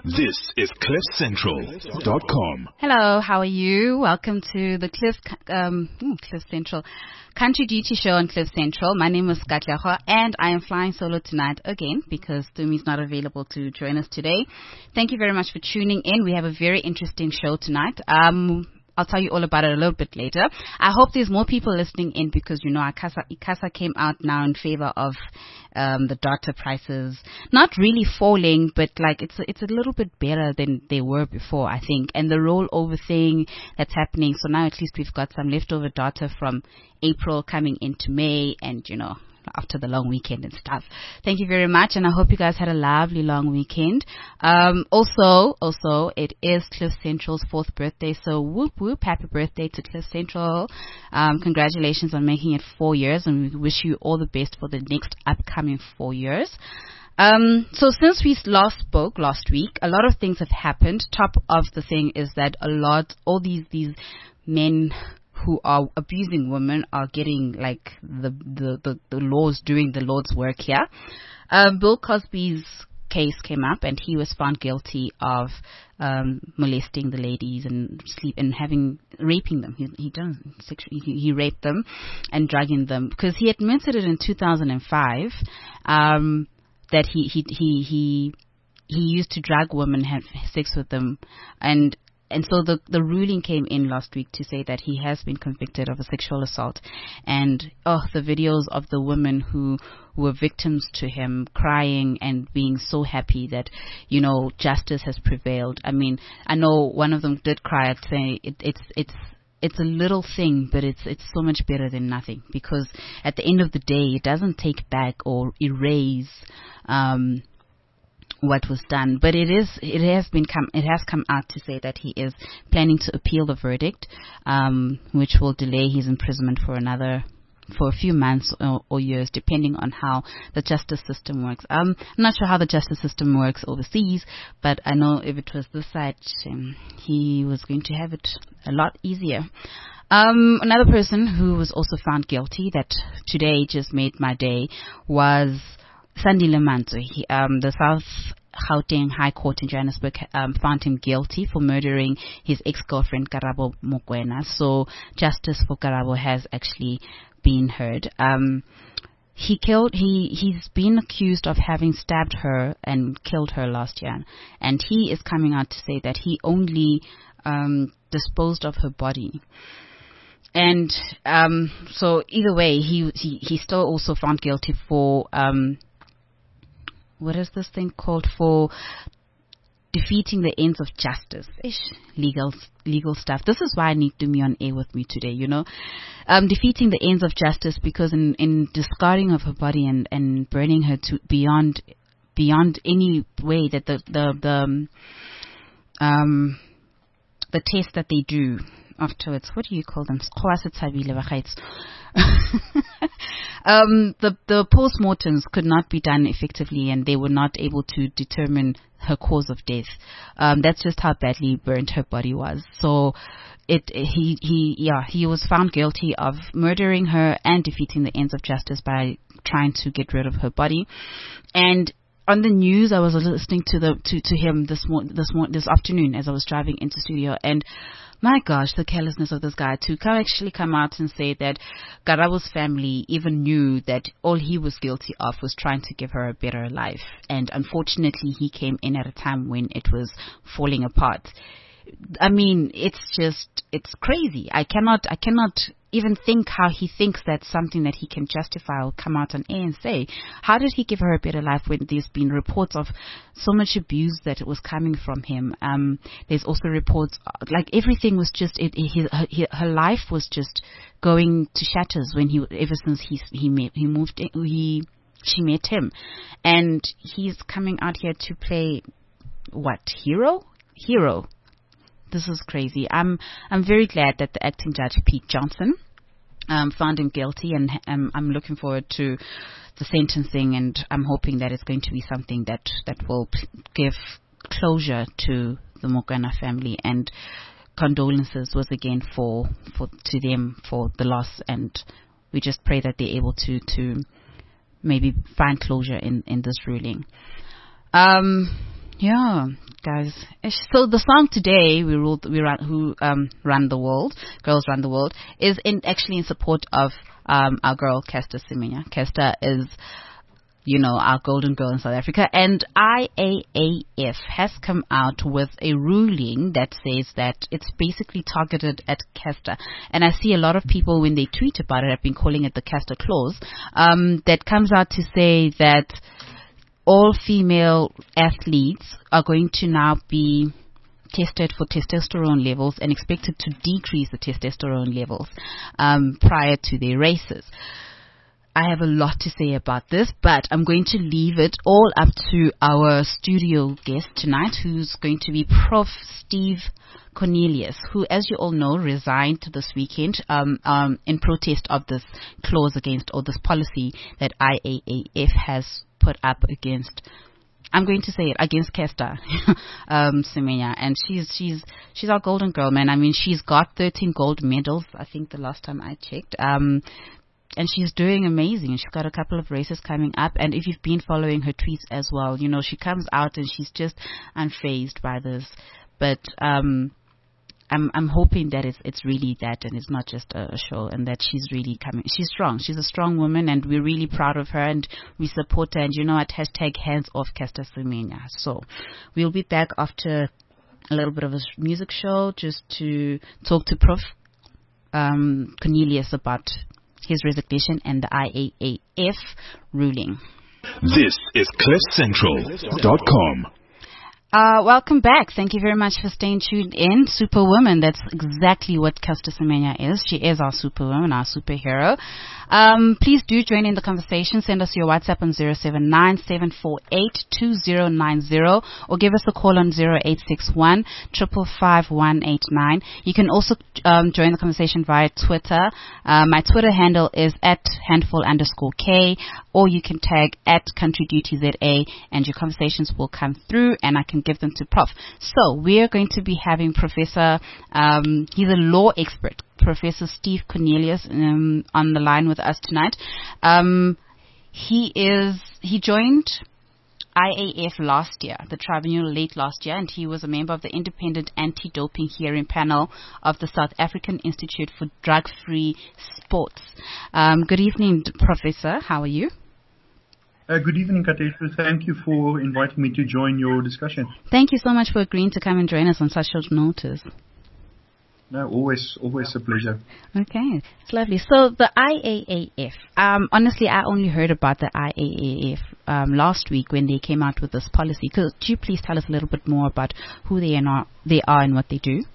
This is CliffCentral.com. Hello, how are you? Welcome to the Cliff Central Country Duty Show on Cliff Central. My name is Katleho, and I am flying solo tonight again because Tumi's not available to join us today. Thank you very much for tuning in. We have a very interesting show tonight. I'll tell you all about it a little bit later. I hope there's more people listening in because, you know, ICASA came out now in favor of the data prices not really falling, but like it's a little bit better than they were before, I think. And the rollover thing that's happening, so now at least we've got some leftover data from April coming into May, and, you know, after the long weekend and stuff. Thank you very much, and I hope you guys had a lovely long weekend. Also, it is Cliff Central's 4th birthday, so whoop whoop, happy birthday to Cliff Central. Congratulations on making it 4 years, and we wish you all the best for the next upcoming 4 years. So since we last spoke last week, a lot of things have happened. Top of the thing is that all these men who are abusing women are getting like the laws doing the Lord's work here. Bill Cosby's case came up, and he was found guilty of molesting the ladies and raping them. He raped them and drugging them, because he admitted it in 2005 that he used to drug women, have sex with them, and so the ruling came in last week to say that he has been convicted of a sexual assault. And the videos of the women who were victims to him crying and being so happy that, you know, justice has prevailed. I mean, I know one of them did cry and say it's a little thing, but it's so much better than nothing, because at the end of the day, it doesn't take back or erase what was done, but it has come out to say that he is planning to appeal the verdict, which will delay his imprisonment for a few months or years, depending on how the justice system works. I'm not sure how the justice system works overseas, but I know if it was this side, he was going to have it a lot easier. Another person who was also found guilty that today just made my day was Sandile Manzo. The South Gauteng High Court in Johannesburg found him guilty for murdering his ex-girlfriend Karabo Mokoena. So justice for Karabo has actually been heard. He's been accused of having stabbed her and killed her last year, and he is coming out to say that he only disposed of her body. And so either way, he's still also found guilty for what is this thing called, for defeating the ends of justice. Legal stuff. This is why I need Dumi on air with me today, you know. Defeating the ends of justice, because in discarding of her body and burning her to beyond any way that the test that they do afterwards, what do you call them? The post-mortems could not be done effectively, and they were not able to determine her cause of death. That's just how badly burnt her body was. So he was found guilty of murdering her and defeating the ends of justice by trying to get rid of her body. And on the news, I was listening to him this afternoon as I was driving into studio, and my gosh, the carelessness of this guy to actually come out and say that Karabo's family even knew that all he was guilty of was trying to give her a better life. And unfortunately, he came in at a time when it was falling apart. I mean, it's crazy. I cannot even think how he thinks that's something that he can justify or come out on air and say. How did he give her a better life when there's been reports of so much abuse that was coming from him? There's also reports, like everything was just, her life was just going to shatters ever since she met him. And he's coming out here to play, what, hero? This is crazy. I'm very glad that the acting judge, Pete Johnson, found him guilty, and I'm looking forward to the sentencing, and I'm hoping that it's going to be something that will give closure to the Mokoena family, and condolences was again to them for the loss, and we just pray that they're able to maybe find closure in this ruling. Yeah, guys. So the song today, Run the World, Girls Run the World, is actually in support of our girl Caster Semenya. Caster is, our golden girl in South Africa, and IAAF has come out with a ruling that says that it's basically targeted at Caster. And I see a lot of people, when they tweet about it, have been calling it the Caster Clause, that comes out to say that all female athletes are going to now be tested for testosterone levels and expected to decrease the testosterone levels prior to their races. I have a lot to say about this, but I'm going to leave it all up to our studio guest tonight, who's going to be Prof. Steve Cornelius, who, as you all know, resigned this weekend in protest of this clause against, or this policy that IAAF has put up against, I'm going to say it, against Caster Semenya. And she's our golden girl, man. I mean, she's got 13 gold medals, I think, the last time I checked. And she's doing amazing. She's got a couple of races coming up. And if you've been following her tweets as well, she comes out and she's just unfazed by this. But I'm hoping that it's really that, and it's not just a show, and that she's really coming. She's strong. She's a strong woman, and we're really proud of her, and we support her. And at #hands off Caster Semenya. So we'll be back after a little bit of a music show just to talk to Prof. Cornelius about his resignation and the IAAF ruling. This is CliffCentral.com. Welcome back. Thank you very much for staying tuned in. Superwoman, that's exactly what Caster Semenya is. She is our superwoman, our superhero. Please do join in the conversation. Send us your WhatsApp on 079-748-2090 or give us a call on 0861 555 189. You can also join the conversation via Twitter. My Twitter handle is @handful_K, or you can tag @CountryDutyZA, and your conversations will come through and I can give them to Prof. So we're going to be having Professor, he's a law expert, Professor Steve Cornelius, on the line with us tonight. He joined IAAF last year, the tribunal late last year, and he was a member of the independent anti-doping hearing panel of the South African Institute for Drug-Free Sports. Good evening, Professor. How are you? Good evening, Katesha. Thank you for inviting me to join your discussion. Thank you so much for agreeing to come and join us on such short notice. No, always a pleasure. Okay, it's lovely. So the IAAF, honestly, I only heard about the IAAF last week when they came out with this policy. Could you please tell us a little bit more about who they are and what they do?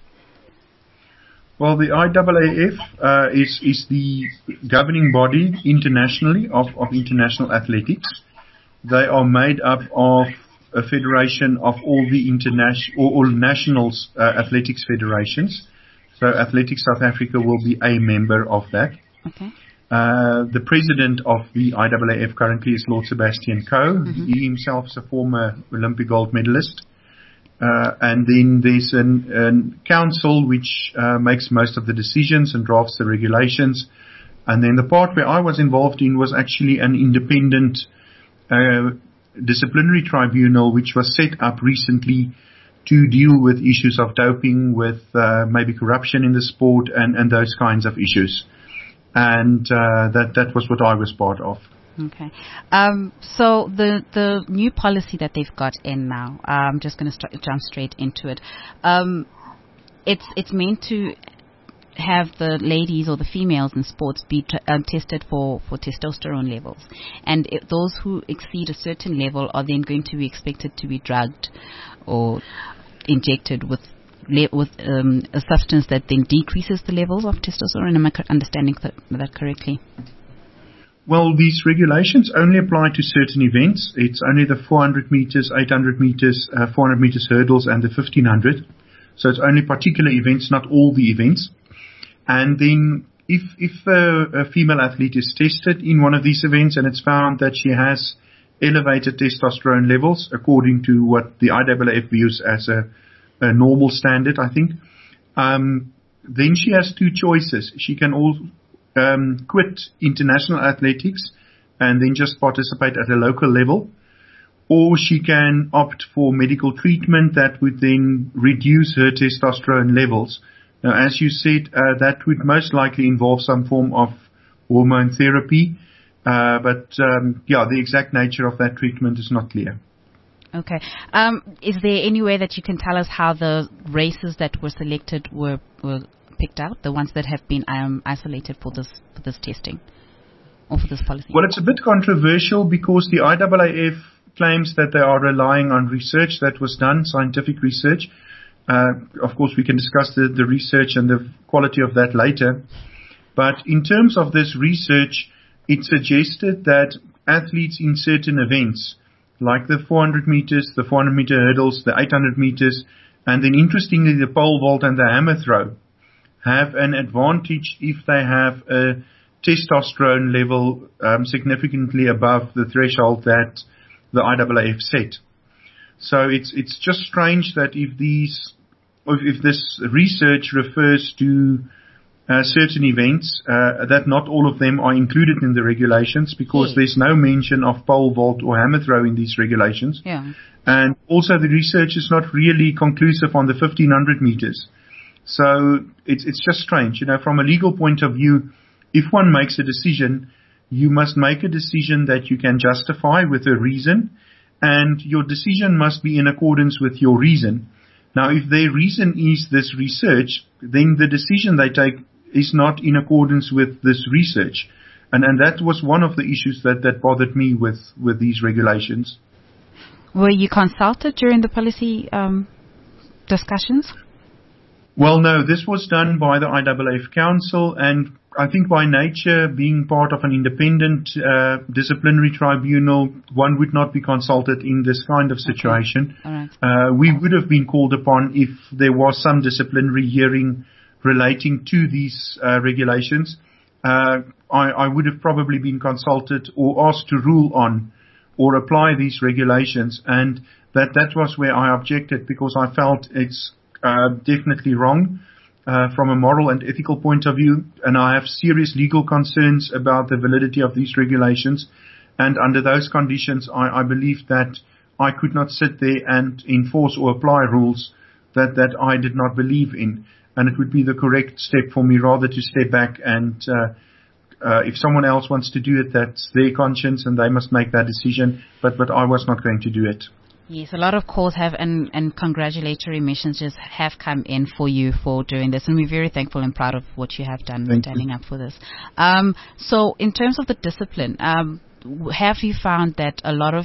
Well, the IAAF is the governing body internationally of international athletics. They are made up of a federation of all the all national athletics federations. So Athletics South Africa will be a member of that. Okay. The president of the IAAF currently is Lord Sebastian Coe. Mm-hmm. He himself is a former Olympic gold medalist. And then there's a council which makes most of the decisions and drafts the regulations. And then the part where I was involved in was actually an independent disciplinary tribunal which was set up recently to deal with issues of doping, with maybe corruption in the sport and those kinds of issues. And that was what I was part of. Okay. So the new policy that they've got in now, I'm just going to jump straight into it. It's meant to have the ladies or the females in sports be tested for testosterone levels. And those who exceed a certain level are then going to be expected to be drugged or injected with a substance that then decreases the levels of testosterone. Am I understanding that correctly? Well, these regulations only apply to certain events. It's only the 400 meters, 800 meters, 400 meters hurdles and the 1500. So it's only particular events, not all the events. And then if a female athlete is tested in one of these events and it's found that she has elevated testosterone levels according to what the IAAF views as a normal standard, I think, then she has two choices. She can quit international athletics and then just participate at a local level, or she can opt for medical treatment that would then reduce her testosterone levels. Now, as you said, that would most likely involve some form of hormone therapy, but the exact nature of that treatment is not clear. Okay. Is there any way that you can tell us how the races that were selected were picked out, the ones that have been isolated for this testing or for this policy? Well, it's a bit controversial because the IAAF claims that they are relying on research that was done, scientific research. Of course, we can discuss the research and the quality of that later. But in terms of this research, it suggested that athletes in certain events, like the 400 meters, the 400 meter hurdles, the 800 meters, and then interestingly the pole vault and the hammer throw, have an advantage if they have a testosterone level significantly above the threshold that the IAAF set. So it's just strange that if this research refers to certain events, that not all of them are included in the regulations, because there's no mention of pole vault or hammer throw in these regulations. Yeah. And also the research is not really conclusive on the 1500 meters. So it's just strange. From a legal point of view, if one makes a decision, you must make a decision that you can justify with a reason, and your decision must be in accordance with your reason. Now, if their reason is this research, then the decision they take is not in accordance with this research. And that was one of the issues that bothered me with these regulations. Were you consulted during the policy discussions? Well, no, this was done by the IAAF Council, and I think by nature, being part of an independent disciplinary tribunal, one would not be consulted in this kind of situation. Okay. All right. We would have been called upon if there was some disciplinary hearing relating to these regulations. I would have probably been consulted or asked to rule on or apply these regulations, and that was where I objected, because I felt it's definitely wrong from a moral and ethical point of view, and I have serious legal concerns about the validity of these regulations. And under those conditions, I believe that I could not sit there and enforce or apply rules that I did not believe in, and it would be the correct step for me rather to step back and if someone else wants to do it, that's their conscience and they must make that decision, but I was not going to do it. Yes, a lot of calls have and congratulatory messages have come in for you for doing this, and we're very thankful and proud of what you have done standing up for this. So in terms of the discipline, have you found that a lot of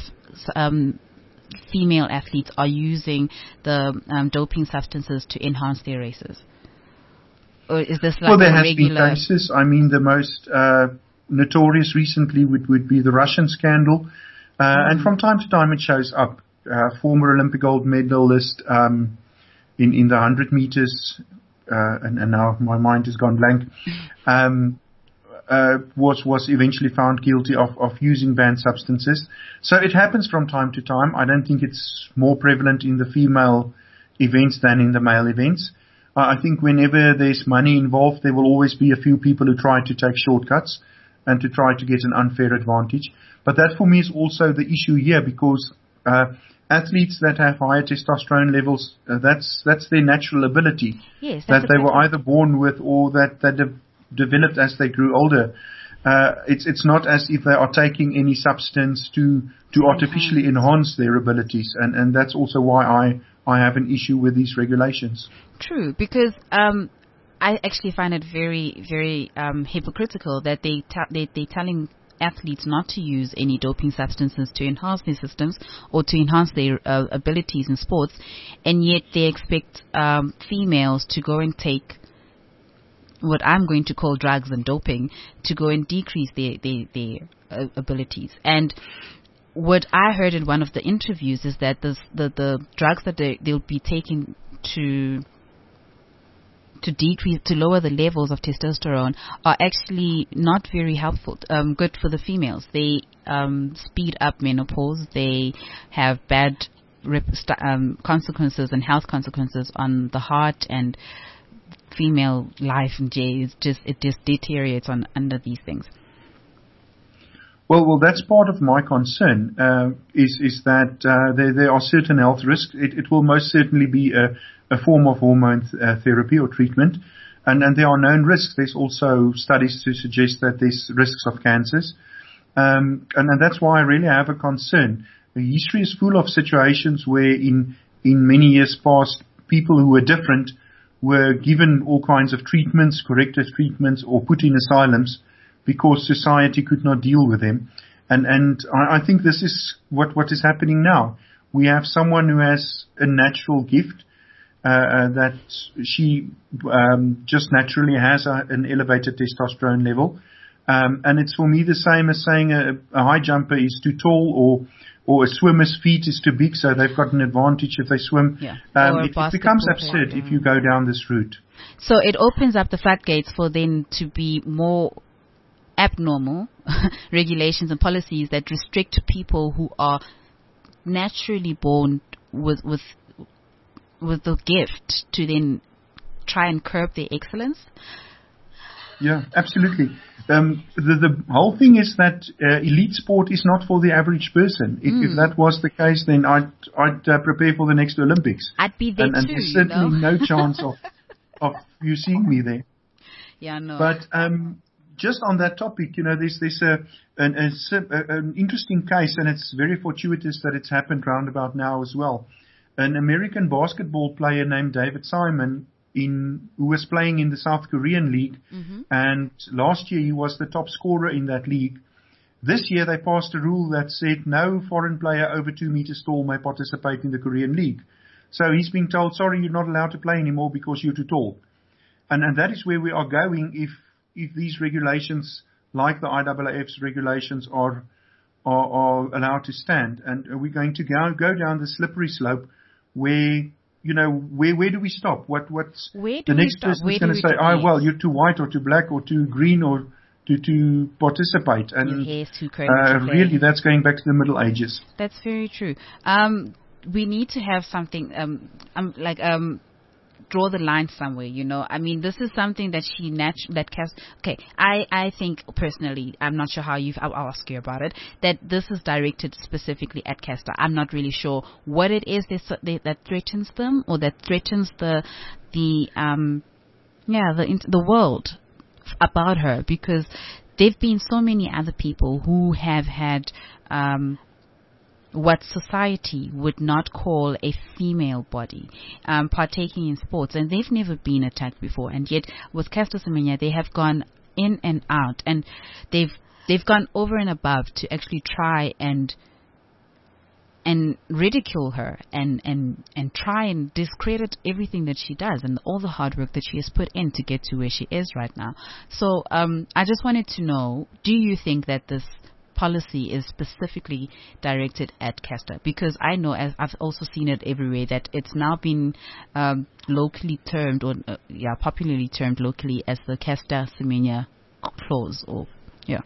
female athletes are using the doping substances to enhance their races? Or is this like there a has regular... been cases. I mean, the most notorious recently would be the Russian scandal. And from time to time it shows up. Former Olympic gold medalist in the 100 meters, and now my mind has gone blank, was eventually found guilty of using banned substances. So it happens from time to time. I don't think it's more prevalent in the female events than in the male events. I think whenever there's money involved, there will always be a few people who try to take shortcuts and to try to get an unfair advantage. But that for me is also the issue here, because athletes that have higher testosterone levels, that's their natural ability. Yes, that they were either born with or that developed as they grew older. It's not as if they are taking any substance to artificially enhance their abilities, and that's also why I have an issue with these regulations. True, because I actually find it very, very hypocritical that they're telling athletes not to use any doping substances to enhance their systems or to enhance their abilities in sports, and yet they expect females to go and take what I'm going to call drugs and doping to go and decrease their abilities. And what I heard in one of the interviews is that the drugs that they'll be taking to decrease, to lower the levels of testosterone are actually not very helpful, good for the females. They speed up menopause. They have bad consequences and health consequences on the heart and female life, and it just deteriorates under these things. Well, that's part of my concern, is that there are certain health risks. It will most certainly be a form of hormone therapy or treatment, and there are known risks. There's also studies to suggest that there's risks of cancers, and that's why I really have a concern. The history is full of situations where in many years past, people who were different were given all kinds of treatments, corrective treatments, or put in asylums because society could not deal with them. And I think this is what is happening now. We have someone who has a natural gift, that she just naturally has an elevated testosterone level. And it's for me the same as saying a high jumper is too tall or a swimmer's feet is too big, so they've got an advantage if they swim. Yeah. It becomes absurd if you go down this route. So it opens up the floodgates for then to be more abnormal regulations and policies that restrict people who are naturally born with the gift to then try and curb their excellence. Yeah, absolutely. The whole thing is that elite sport is not for the average person. If that was the case, then I'd prepare for the next Olympics. I'd be there and too. There's certainly no chance of you seeing me there. Yeah, no. But just on that topic, there's an interesting case, and it's very fortuitous that it's happened roundabout now as well. An American basketball player named David Simon, who was playing in the South Korean league, and last year he was the top scorer in that league. This year they passed a rule that said no foreign player over 2 meters tall may participate in the Korean league. So he's being told, sorry, you're not allowed to play anymore because you're too tall. And that is where we are going if these regulations, like the IAAF's regulations, are allowed to stand. And are we going to go down the slippery slope where, where do we stop? What's where the next person is going to say, well, you're too white or too black or too green or to participate. And your hair's too curly. Really, that's going back to the Middle Ages. That's very true. We need to have something, draw the line somewhere, I mean, this is something that I think personally, I'm not sure how I'll ask you about it, that this is directed specifically at Caster. I'm not really sure what it is that threatens them, or that threatens the world about her, because there've been so many other people who have had, what society would not call a female body, partaking in sports, and they've never been attacked before. And yet, with Caster Semenya, they have gone in and out, and they've gone over and above to actually try and ridicule her and try and discredit everything that she does and all the hard work that she has put in to get to where she is right now. So, I just wanted to know, do you think that this policy is specifically directed at Caster? Because I know, as I've also seen it everywhere, that it's now been locally termed, or popularly termed locally as the Caster Semenya clause. Yeah.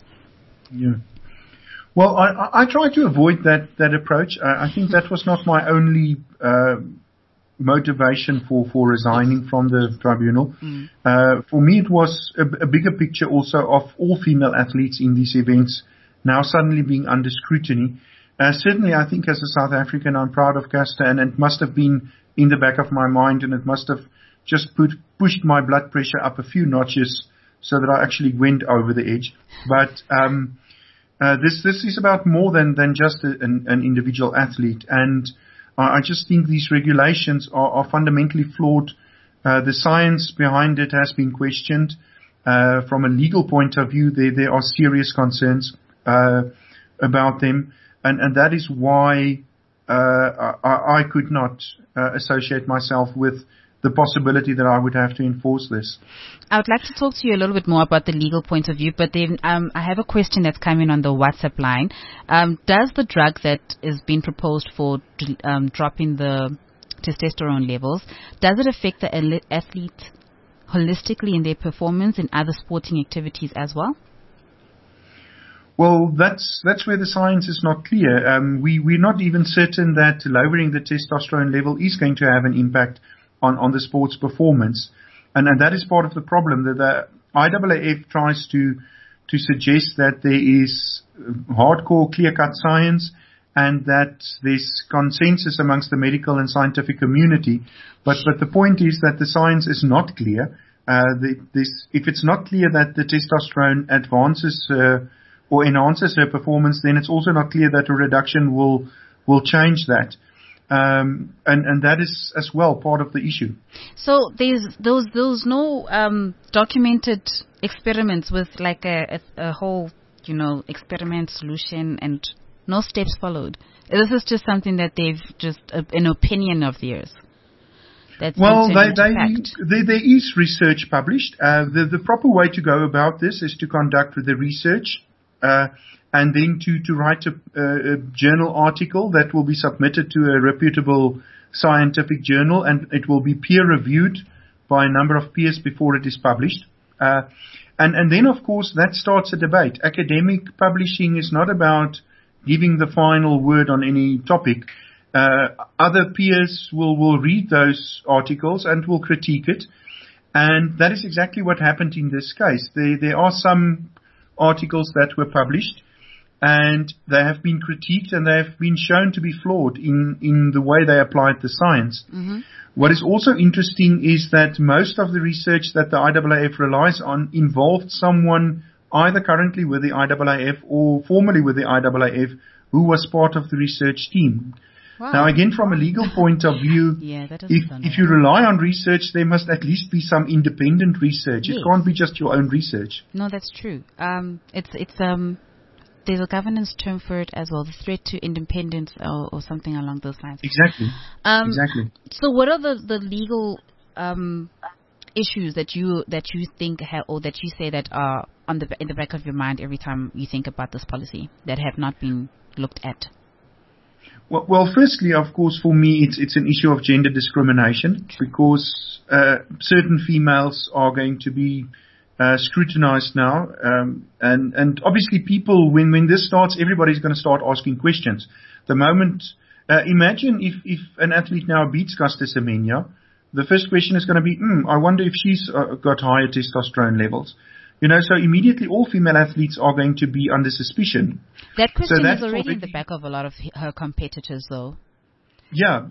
Well, I try to avoid that approach. I think that was not my only motivation for resigning from the tribunal. For me, it was a bigger picture also of all female athletes in these events now suddenly being under scrutiny. Certainly, I think as a South African, I'm proud of Caster, and it must have been in the back of my mind, and it must have just pushed my blood pressure up a few notches so that I actually went over the edge. But this is about more than just an individual athlete, and I just think these regulations are fundamentally flawed. The science behind it has been questioned. From a legal point of view, there are serious concerns about them, and that is why I could not associate myself with the possibility that I would have to enforce this. I would like to talk to you a little bit more about the legal point of view, but then I have a question that's coming on the WhatsApp line. Does the drug that is being proposed for dropping the testosterone levels, does it affect the athlete holistically in their performance in other sporting activities as well? Well, that's where the science is not clear. We're not even certain that lowering the testosterone level is going to have an impact on the sport's performance. And that is part of the problem, that the IAAF tries to to suggest that there is hardcore, clear-cut science and that there's consensus amongst the medical and scientific community. But the point is that the science is not clear. If it's not clear that the testosterone advances or enhances her performance, then it's also not clear that a reduction will change that. And that is as well part of the issue. So there's no documented experiments with like a whole, experiment solution and no steps followed. This is just something that they've just an opinion of theirs. There is research published. The proper way to go about this is to conduct the research and then to write a journal article that will be submitted to a reputable scientific journal, and it will be peer-reviewed by a number of peers before it is published. And then, of course, that starts a debate. Academic publishing is not about giving the final word on any topic. Other peers will read those articles and will critique it. And that is exactly what happened in this case. There are some articles that were published and they have been critiqued and they have been shown to be flawed in the way they applied the science. Mm-hmm. What is also interesting is that most of the research that the IAAF relies on involved someone either currently with the IAAF or formerly with the IAAF who was part of the research team. Wow. Now, again, from a legal point of view, if you rely on research, there must at least be some independent research. Yes. It can't be just your own research. No, that's true. There's a governance term for it as well, the threat to independence or something along those lines. Exactly. Exactly. So what are the legal issues that you think or that you say that are in the back of your mind every time you think about this policy that have not been looked at? Well, firstly, of course, for me, it's an issue of gender discrimination because certain females are going to be scrutinized now, and obviously people, when this starts, everybody's going to start asking questions. The moment, imagine if an athlete now beats Caster Semenya, the first question is going to be, I wonder if she's got higher testosterone levels. So immediately all female athletes are going to be under suspicion. That question is already in the back of a lot of her competitors, though. Yeah,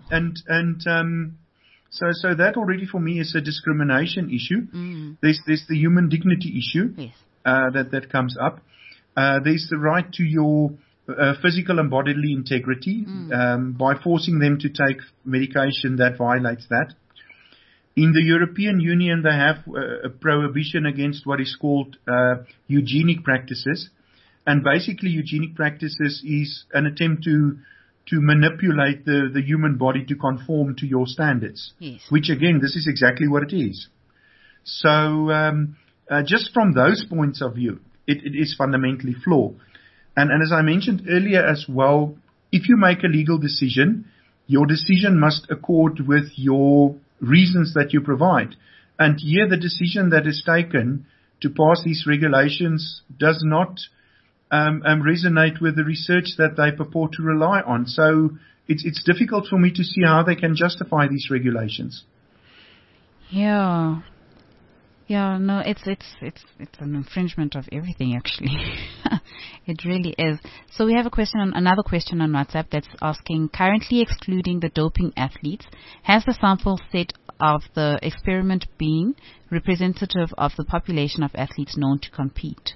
so that already for me is a discrimination issue. Mm. There's the human dignity issue. Yes. that comes up. There's the right to your physical and bodily integrity. By forcing them to take medication that violates that. In the European Union, they have a prohibition against what is called eugenic practices. And basically, eugenic practices is an attempt to manipulate the human body to conform to your standards. Yes. Which, again, this is exactly what it is. So just from those points of view, it is fundamentally flawed. And as I mentioned earlier as well, if you make a legal decision, your decision must accord with your reasons that you provide. And here the decision that is taken to pass these regulations does not resonate with the research that they purport to rely on. So it's difficult for me to see how they can justify these regulations. Yeah, no, it's an infringement of everything, actually. It really is. So we have another question on WhatsApp that's asking, currently excluding the doping athletes, has the sample set of the experiment been representative of the population of athletes known to compete?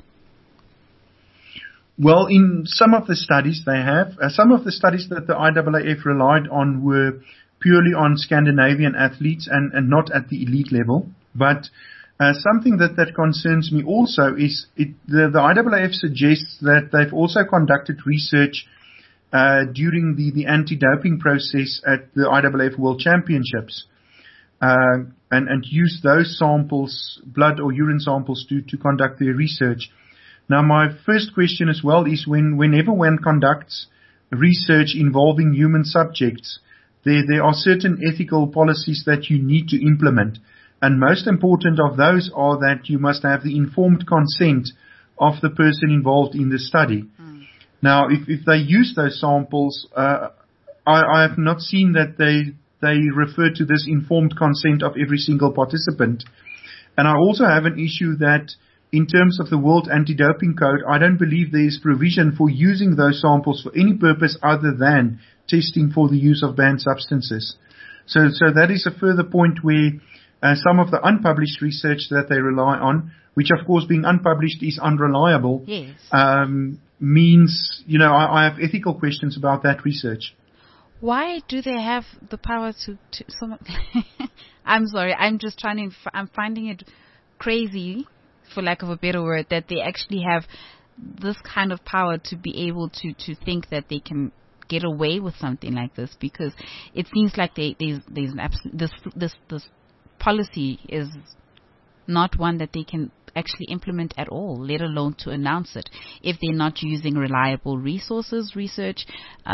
Well, in some of the studies they have, some of the studies that the IAAF relied on were purely on Scandinavian athletes and not at the elite level. But something that concerns me also is the IAAF suggests that they've also conducted research during the anti-doping process at the IAAF World Championships and used those samples, blood or urine samples, to conduct their research. Now, my first question as well is whenever one conducts research involving human subjects, there are certain ethical policies that you need to implement. And most important of those are that you must have the informed consent of the person involved in the study. Now, if they use those samples, I have not seen that they refer to this informed consent of every single participant. And I also have an issue that in terms of the World Anti-Doping Code, I don't believe there is provision for using those samples for any purpose other than testing for the use of banned substances. So that is a further point where some of the unpublished research that they rely on, which of course being unpublished is unreliable, Yes. Means, I have ethical questions about that research. Why do they have the power to so I'm sorry, I'm just I'm finding it crazy, for lack of a better word, that they actually have this kind of power to be able to think that they can get away with something like this, because it seems like there's an this policy is not one that they can actually implement at all, let alone to announce it. If they're not using reliable research,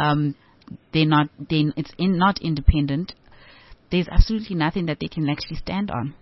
it's not independent. There's absolutely nothing that they can actually stand on.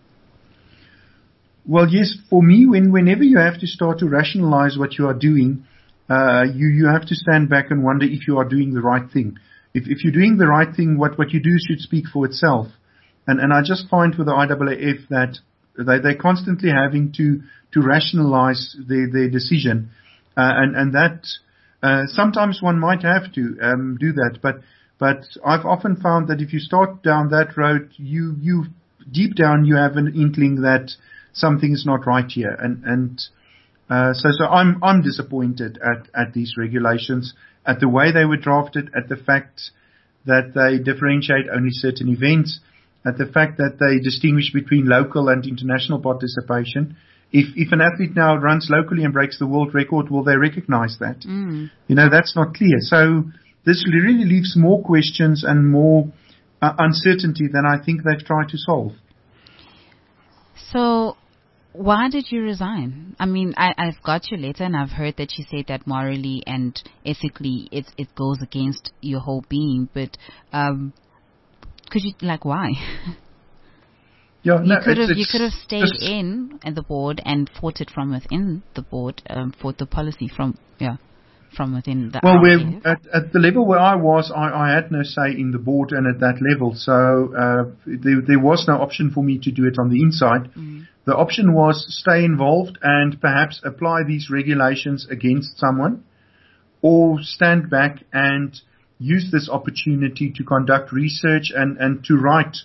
Well, yes, for me, whenever you have to start to rationalize what you are doing, you have to stand back and wonder if you are doing the right thing. If you're doing the right thing, what you do should speak for itself. And I just find with the IAAF that they're constantly having to rationalize their decision, and that sometimes one might have to do that. But I've often found that if you start down that road, you deep down you have an inkling that something is not right here, and so I'm disappointed at these regulations, at the way they were drafted, at the fact that they differentiate only certain events, at the fact that they distinguish between local and international participation. If an athlete now runs locally and breaks the world record, will they recognize that? That's not clear. So this really leaves more questions and more uncertainty than I think they've tried to solve. So why did you resign? I mean, I've got your letter and I've heard that you say that morally and ethically it goes against your whole being, but could you, why? Yeah, you could have stayed in the board and fought it from within the board, fought the policy from within the. Well, at the level where I was, I had no say in the board, and at that level, so there was no option for me to do it on the inside. The option was stay involved and perhaps apply these regulations against someone, or stand back and use this opportunity to conduct research and to write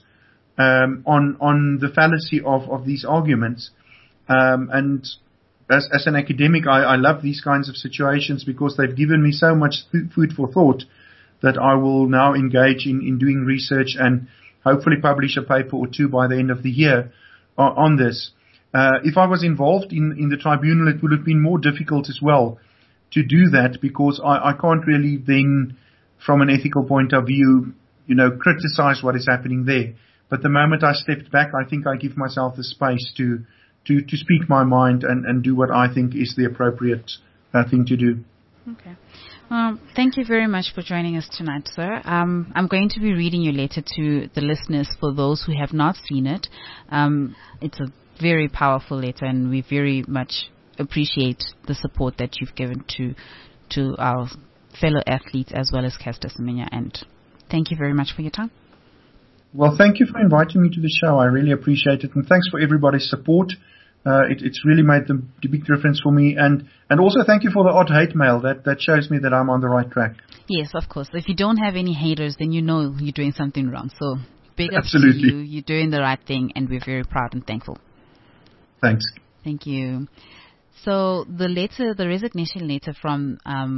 on the fallacy of these arguments. And as an academic, I love these kinds of situations because they've given me so much food for thought that I will now engage in doing research and hopefully publish a paper or two by the end of the year on this. If I was involved in the tribunal, it would have been more difficult as well to do that, because I can't really then, from an ethical point of view, criticize what is happening there. But the moment I stepped back, I think I give myself the space to speak my mind and do what I think is the appropriate thing to do. Okay. Well, thank you very much for joining us tonight, sir. I'm going to be reading your letter to the listeners for those who have not seen it. It's a very powerful letter, and we very much appreciate the support that you've given to our fellow athletes as well as Caster Semenya, and thank you very much for your time. Well, thank you for inviting me to the show. I really appreciate it, and thanks for everybody's support. It's really made the big difference for me, and also thank you for the odd hate mail. That shows me that I'm on the right track. Yes, of course. If you don't have any haters, then you know you're doing something wrong. So big up to you. You're doing the right thing, and we're very proud and thankful. Thanks. Thank you. So the resignation letter from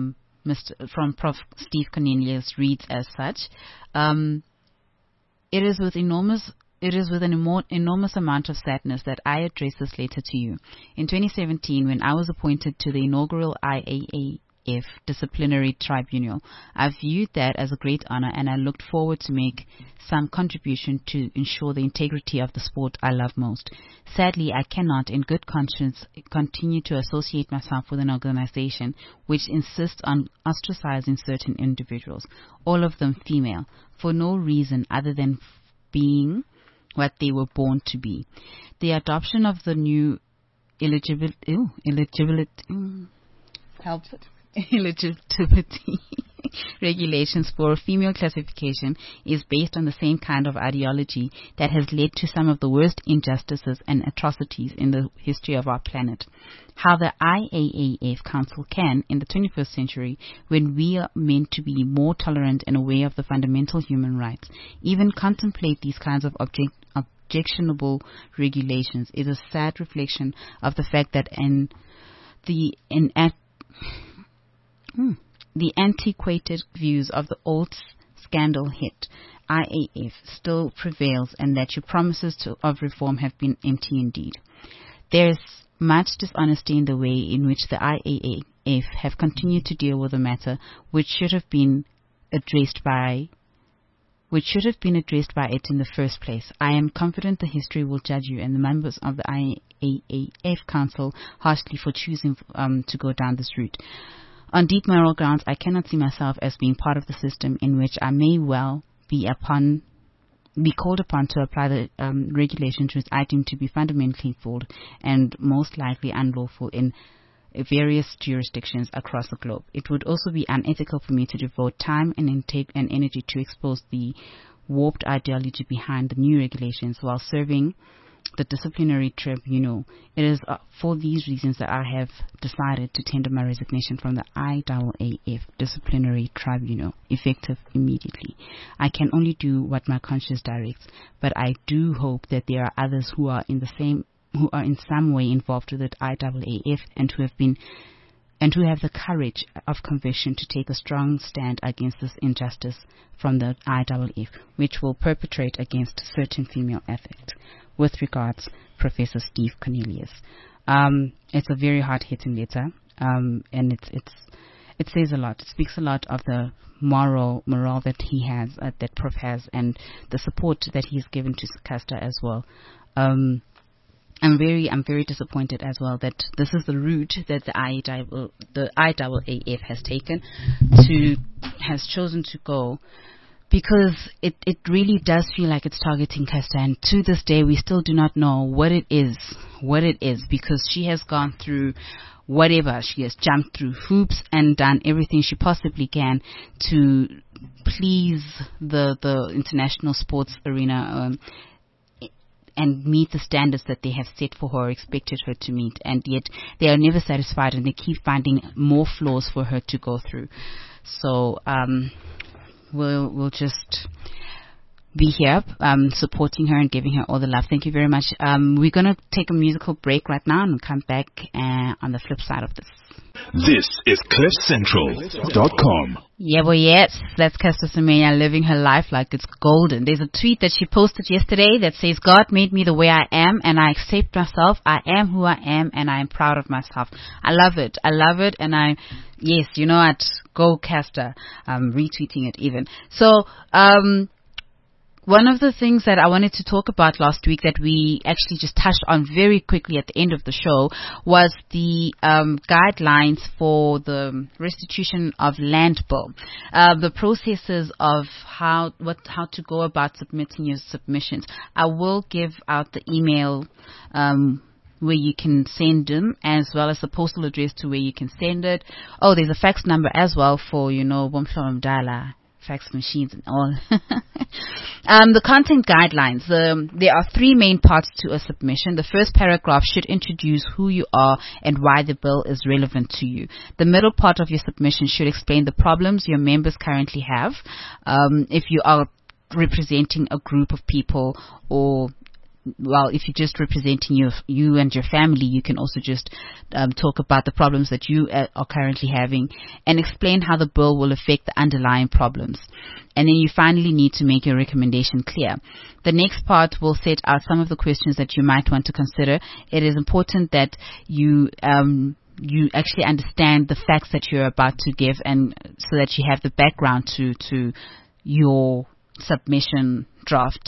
Prof. Steve Cornelius reads as such. It is with an enormous amount of sadness that I address this letter to you. In 2017, when I was appointed to the inaugural IAAF Disciplinary Tribunal, I viewed that as a great honor, and I looked forward to make some contribution to ensure the integrity of the sport I love most. Sadly, I cannot, in good conscience, continue to associate myself with an organization which insists on ostracizing certain individuals, all of them female, for no reason other than being what they were born to be. The adoption of the new eligibility regulations for female classification is based on the same kind of ideology that has led to some of the worst injustices and atrocities in the history of our planet. How the IAAF Council can, in the 21st century, when we are meant to be more tolerant and aware of the fundamental human rights, even contemplate these kinds of objectionable regulations is a sad reflection of the fact that the antiquated views of the old scandal hit IAF still prevails, and that your promises of reform have been empty indeed. There is much dishonesty in the way in which the IAAF have continued to deal with the matter, which should have been addressed by it in the first place. I am confident the history will judge you and the members of the IAAF Council harshly for choosing to go down this route. On deep moral grounds, I cannot see myself as being part of the system in which I may well be called upon to apply the regulations which I deem to be fundamentally flawed and most likely unlawful in various jurisdictions across the globe. It would also be unethical for me to devote time and energy to expose the warped ideology behind the new regulations while serving the disciplinary tribunal. It is for these reasons that I have decided to tender my resignation from the IAAF disciplinary tribunal, effective immediately. I can only do what my conscience directs, but I do hope that there are others who are in some way involved with the IAAF and who have the courage of conviction to take a strong stand against this injustice from the IAAF, which will perpetrate against certain female athletes. With regards, Professor Steve Cornelius. It's a very hard-hitting letter, and it says a lot. It speaks a lot of the morale that he has, that Prof has, and the support that he's given to Caster as well. I'm very disappointed as well that this is the route that the IAAF has chosen to go, because it really does feel like it's targeting Caster, and to this day we still do not know what it is, because she has gone through whatever. She has jumped through hoops and done everything she possibly can to please the international sports arena and meet the standards that they have set for her, expected her to meet, and yet they are never satisfied and they keep finding more flaws for her to go through. So we'll just be here supporting her and giving her all the love. Thank you very much. We're going to take a musical break right now and come back on the flip side of this. This is CliffCentral.com. Yeah, well, yes, that's Caster Semenya living her life like it's golden. There's a tweet that she posted yesterday that says, God made me the way I am and I accept myself. I am who I am and I am proud of myself. I love it. And yes, you know what? Go Caster. I'm retweeting it even. So, one of the things that I wanted to talk about last week that we actually just touched on very quickly at the end of the show was the guidelines for the restitution of land bill, the processes of how to go about submitting your submissions. I will give out the email where you can send them, as well as the postal address to where you can send it. Oh, there's a fax number as well for, Bomhlom Dala fax machines and all. The content guidelines. There are three main parts to a submission. The first paragraph should introduce who you are and why the bill is relevant to you. The middle part of your submission should explain the problems your members currently have. If you are representing a group of people, or if you're just representing you and your family, you can also just talk about the problems that you are currently having and explain how the bill will affect the underlying problems. And then you finally need to make your recommendation clear. The next part will set out some of the questions that you might want to consider. It is important that you actually understand the facts that you're about to give, and so that you have the background to your submission draft.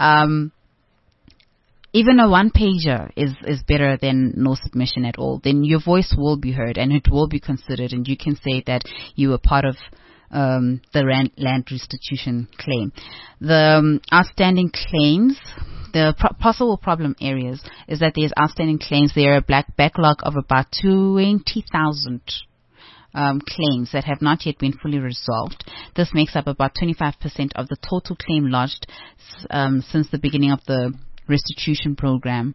Even a one-pager is better than no submission at all. Then your voice will be heard and it will be considered, and you can say that you were part of the land restitution claim. The outstanding claims, the possible problem areas is that there's outstanding claims. There are a backlog of about 20,000 claims that have not yet been fully resolved. This makes up about 25% of the total claim lodged since the beginning of the restitution program.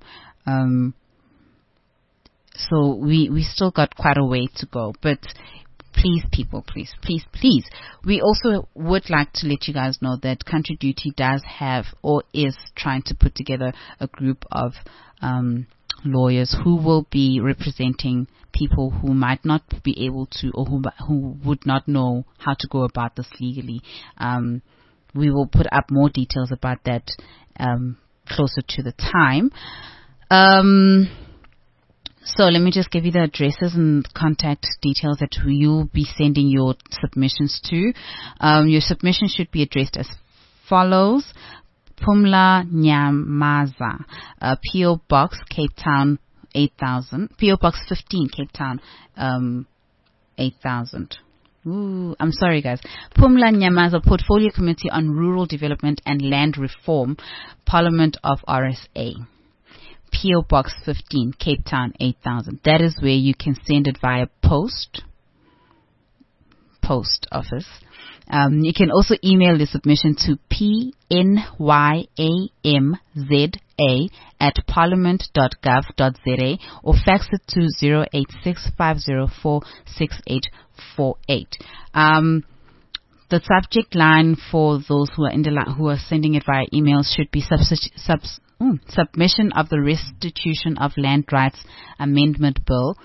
So we still got quite a way to go, but please, people, please. We also would like to let you guys know that Country Duty does have or is trying to put together a group of lawyers who will be representing people who might not be able to, or who would not know how to go about this legally. We will put up more details about that closer to the time. So let me just give you the addresses and contact details that you'll be sending your submissions to. Your submission should be addressed as follows. Pumla Nyamaza, P.O. Box, Cape Town, 8000. P.O. Box 15, Cape Town, 8000. Ooh, I'm sorry, guys. Pumla Nyamaza, Portfolio Committee on Rural Development and Land Reform, Parliament of RSA. P.O. Box 15, Cape Town, 8000. That is where you can send it via post office. You can also email the submission to pnyamza@parliament.gov.za or fax it to 086-504-6848. The subject line for those who are sending it via email should be submission of the Restitution of Land Rights Amendment Bill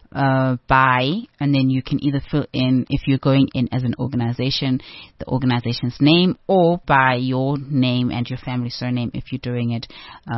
by, and then you can either fill in, if you're going in as an organization, the organization's name, or by your name and your family surname if you're doing it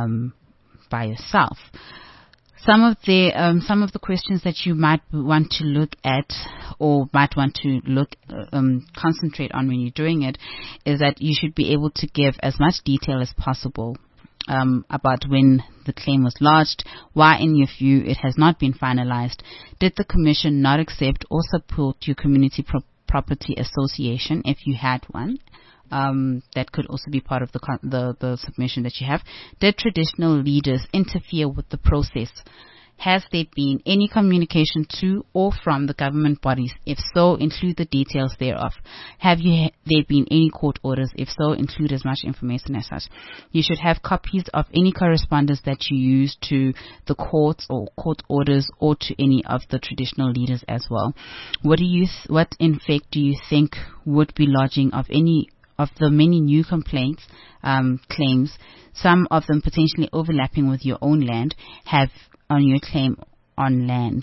by yourself. Some of the questions that you might want to look at or might want to concentrate on when you're doing it is that you should be able to give as much detail as possible about when the claim was lodged, why in your view it has not been finalized, did the Commission not accept or support your community property association if you had one. That could also be part of the submission that you have. Did traditional leaders interfere with the process? Has there been any communication to or from the government bodies? If so, include the details thereof. Have there been any court orders? If so, include as much information as such. You should have copies of any correspondence that you use to the courts or court orders or to any of the traditional leaders as well. What in fact do you think would be lodging of any of the many new complaints, claims, some of them potentially overlapping with your own land, have on your claim on land?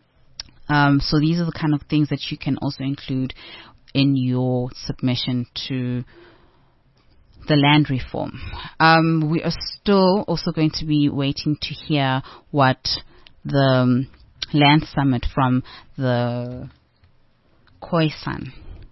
So these are the kind of things that you can also include in your submission to the land reform. We are still also going to be waiting to hear what the land summit from the Khoisan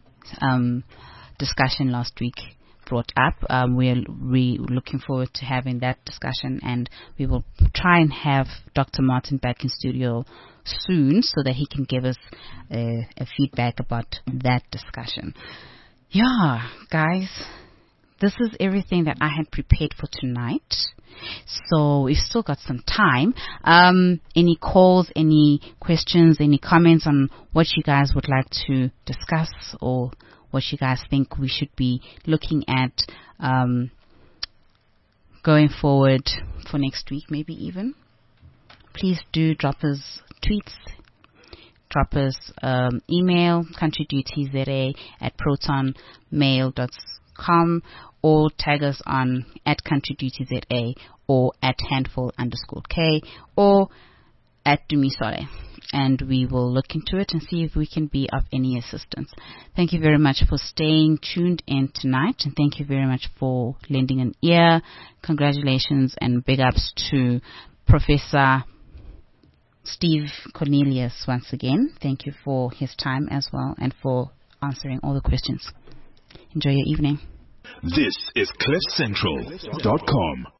discussion last week brought up. We're looking forward to having that discussion, and we will try and have Dr. Martin back in studio soon so that he can give us a feedback about that discussion. Yeah, guys, this is everything that I had prepared for tonight. So we've still got some time. Any calls, any questions, any comments on what you guys would like to discuss or what you guys think we should be looking at going forward for next week, maybe even. Please do drop us tweets, drop us email, countrydutyza@protonmail.com, or tag us on @countrydutyza or @handful_K or @Dumisole. And we will look into it and see if we can be of any assistance. Thank you very much for staying tuned in tonight, and thank you very much for lending an ear. Congratulations and big ups to Professor Steve Cornelius once again. Thank you for his time as well and for answering all the questions. Enjoy your evening. This is CliffCentral.com.